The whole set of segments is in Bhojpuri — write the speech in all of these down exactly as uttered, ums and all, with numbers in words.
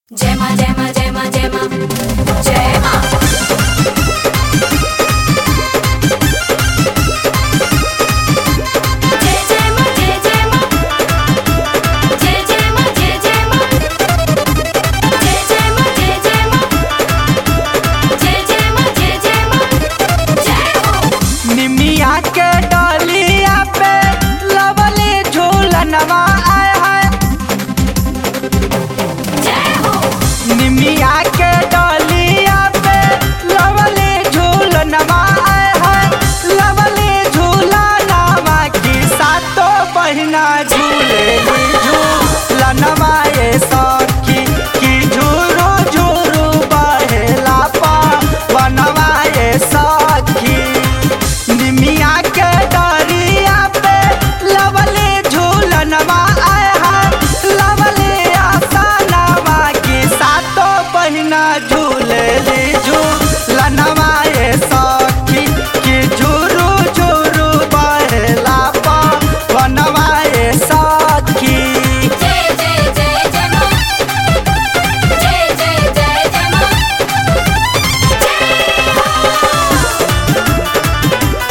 जय मां जय मां जय मां जय मां जय मां। जय जय मां जय जय मां जय जय मां जय जय मां जय जय मां जय जय मां जय जय मां जय जय मां जय हो। निमिया के डलिया पे लवली झूलनवा आए है। जय हो। निमिया के डलिया पे लवली झूलनवा आए है। लवली झूलनवा की सातों बहिना झूलेली झूलनवा ये सखी की झूरू झूरू बहेला पवनवा ये सखी। निमिया के डरिया पे लवली झूलनवा आए है। लवली आसनवा की सातों बहिना झूलेली झूलनवा ये सखी की झूरू झूरू बहेला पवनवा ये सखी। जय जय जय जय मां जय जय जय जय मां जय हो।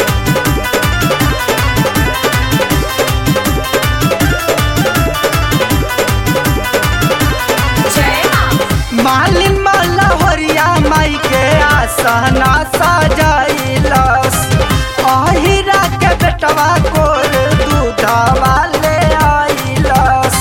जय मां। मालिन मलहरिया माई के आसना सजाइलस। अहिरा के बेटवा कोर दूधवा ले आइलस।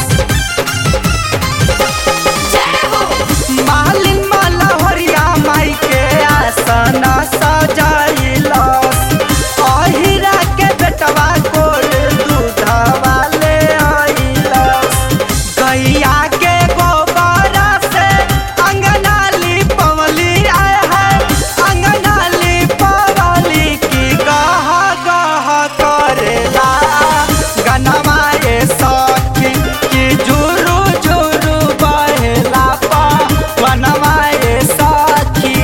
जय हो। मालिन मलहरिया माई के आसना सजाइलस। अहिरा के बेटवा कोर दूधवा ले आइलस। गैया के गोबरा से अंगना लिपवली आए है। अंगना लिपवली की गह गह करेला गनवा ये सखी की झूरू झूरू बहेला पवनवा ये सखी।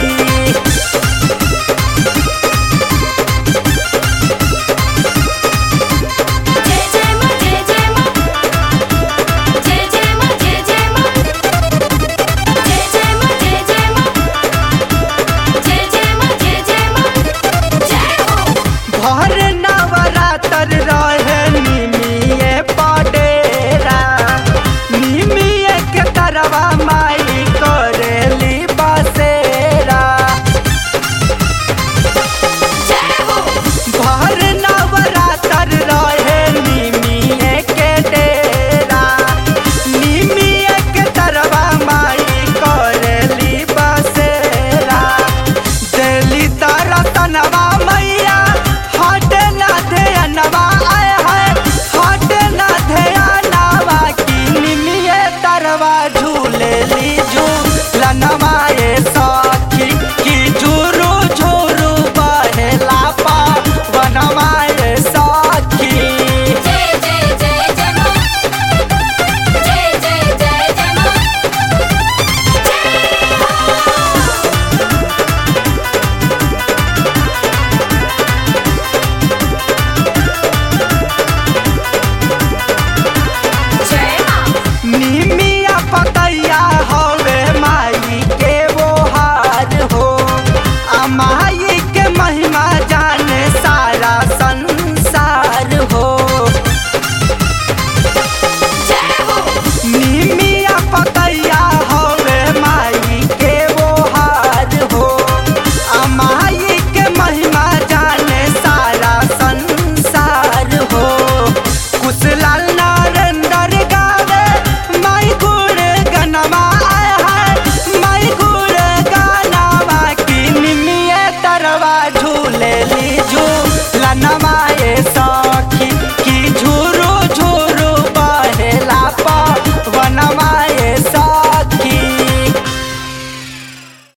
जय जय मां जय जय मां जय जय मां जय जय मां जय जय मां जय जय मां जय जय मां जय जय मां जय हो। भर नवरातर रहे निमिये पडेरा। निमिये के तरवा माई करेली बसेरा। जय हो। भर नवरातर रहे निमिये के डेरा। निमिये के तरवा माई करेली बसेरा। देली तरतनवा मैया हटे ना ध्यानवा आए है। हटे ना ध्यानवा की निमिये तरवा झूले